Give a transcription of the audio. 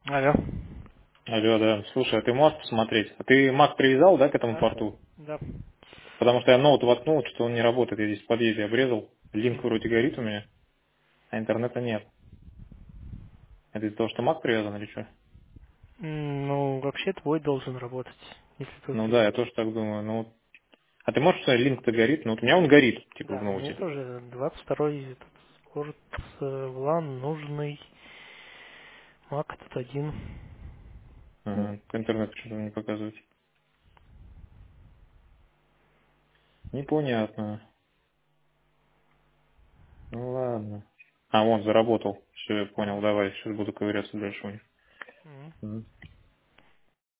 Алло. Алло, да. Слушай, а ты можешь посмотреть? А ты Mac привязал, да, к этому Да? порту? Да. Потому что я ноут воткнул, что он не работает. Я здесь в подъезде обрезал. Линк Мгм. вроде горит у меня, а интернета нет. Это из-за того, что Mac привязан или что? Ну, вообще твой должен работать, если твой Ну да, я привязан. тоже так думаю. Ну, а ты можешь сказать, линк-то горит? Ну вот у меня он горит, типа в Да, у меня ноуте. тоже 22-й этот спорт LAN нужный. Мак тут один. Ага, интернет что-то не показывает. Непонятно. Ну ладно. А, вон, заработал. Все, я понял, Мгм. давай, сейчас буду ковыряться дальше у них. Мгм. Мгм.